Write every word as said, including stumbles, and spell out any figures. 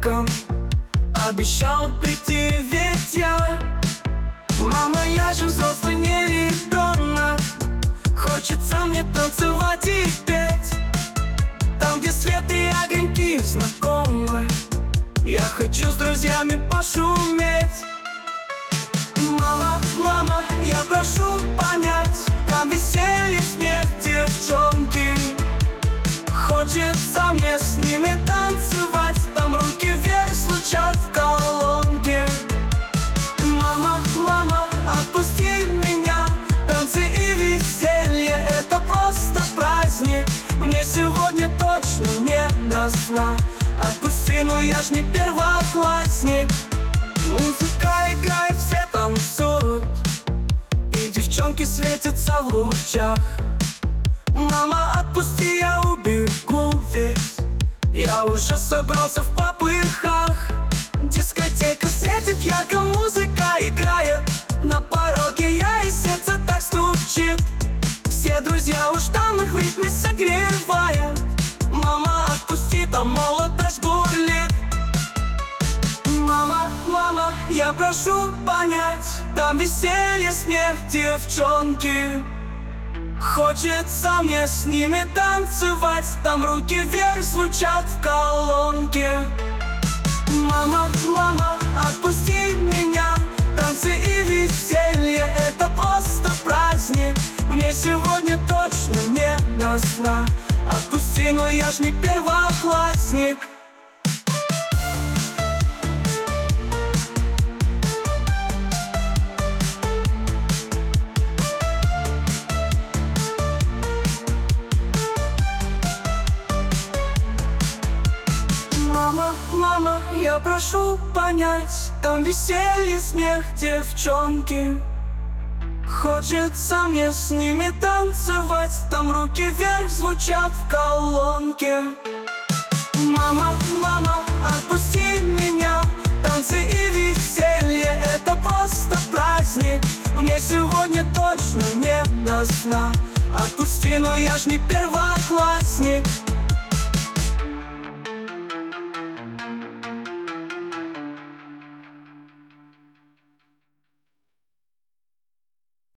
праздником обещал прийти, ведь я мама, я же взрослый, не ребенок. Хочется мне танцевать и петь там, где свет и огоньки знакомы. Я хочу с друзьями пошуметь. Мама, мама, я прошу понять, там веселье, смех, девчонки. Хочется мне с ними танцевать, там руки вверх звучат в колонке. Мама, мама, отпусти меня, танцы и веселье — это просто праздник. Мне сегодня точно не до сна. Отпусти, но я ж не первоклассник. Музыка играет, все танцуют, и девчонки светятся в лучах. Мама, отпусти, я убегу весь, я уже собрался в попыхах. Дискотека светит ярко, музыка играет, на пороге я, и сердце так стучит. Все друзья уж там, их в ритме согревая. Мама, отпусти, там молодость бурлит. Мама, мама, я прошу понять, там веселье, смех, девчонки. Хочется мне с ними танцевать, там руки вверх звучат в колонке. Мама, мама, отпусти меня, танцы и веселье — это просто праздник. Мне сегодня точно не до сна. Отпусти, но я ж не первоклассник. Мама, мама, я прошу понять, там веселье, смех, девчонки. Хочется мне с ними танцевать, там руки вверх звучат в колонке. Мама, мама, отпусти меня, танцы и веселье — это просто праздник. Мне сегодня точно не до сна. Отпусти, но я ж не первоклассник.